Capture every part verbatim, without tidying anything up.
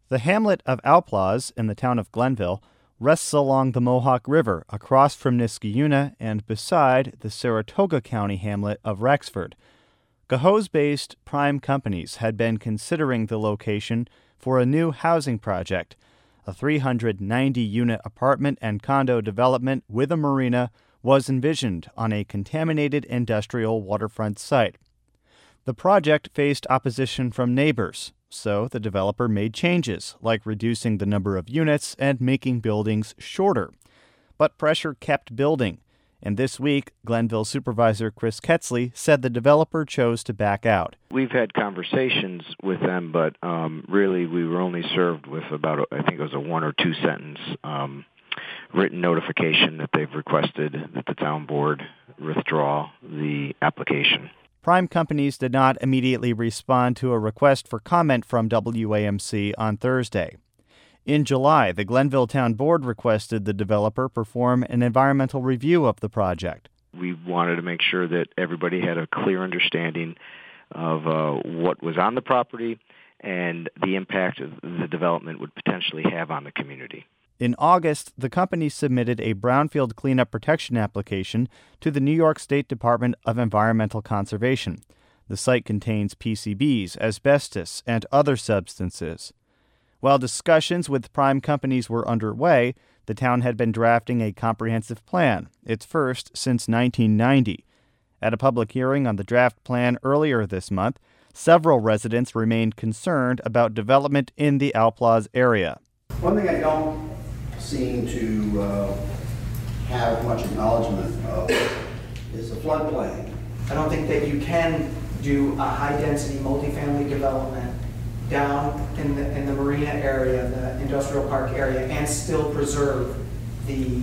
The hamlet of Alplaz in the town of Glenville rests along the Mohawk River across from Niskayuna and beside the Saratoga County hamlet of Rexford. Cohoes-based Prime Companies had been considering the location for a new housing project, a three hundred ninety unit apartment and condo development with a marina was envisioned on a contaminated industrial waterfront site. The project faced opposition from neighbors, so the developer made changes, like reducing the number of units and making buildings shorter. But pressure kept building, and this week, Glenville Supervisor Chris Ketzley said the developer chose to back out. We've had conversations with them, but um, really we were only served with about, a, I think it was a one or two sentence um, written notification that they've requested that the town board withdraw the application. Prime Companies did not immediately respond to a request for comment from W A M C on Thursday. In July, the Glenville Town Board requested the developer perform an environmental review of the project. We wanted to make sure that everybody had a clear understanding of uh, what was on the property and the impact of the development would potentially have on the community. In August, the company submitted a brownfield cleanup protection application to the New York State Department of Environmental Conservation. The site contains P C Bs, asbestos, and other substances. While discussions with Prime Companies were underway, the town had been drafting a comprehensive plan, its first since nineteen ninety. At a public hearing on the draft plan earlier this month, several residents remained concerned about development in the Alplaz area. One thing I don't seem to uh, have much acknowledgement of is the floodplain. I don't think that you can do a high-density multifamily development down in the, in the marina area, the industrial park area, and still preserve the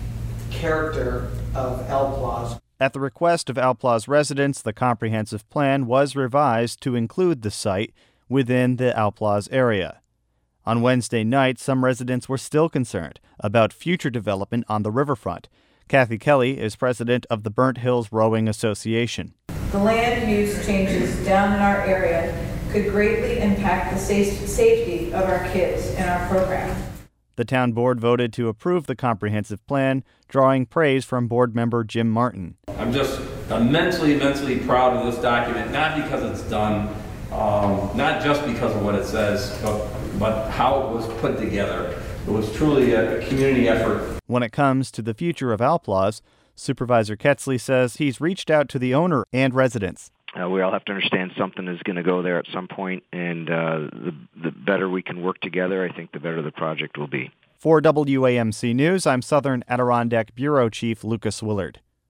character of Alplaz. At the request of Alplaz residents, the comprehensive plan was revised to include the site within the Alplaz area. On Wednesday night, some residents were still concerned about future development on the riverfront. Kathy Kelly is president of the Burnt Hills Rowing Association. The land use changes down in our area could greatly impact the safe- safety of our kids and our program. The town board voted to approve the comprehensive plan, drawing praise from board member Jim Martin. I'm just immensely, immensely proud of this document, not because it's done, um, not just because of what it says, but, but how it was put together. It was truly a community effort. When it comes to the future of Alplaz, Supervisor Ketzley says he's reached out to the owner and residents. Uh, we all have to understand something is going to go there at some point, and uh, the, the better we can work together, I think the better the project will be. For W A M C News, I'm Southern Adirondack Bureau Chief Lucas Willard.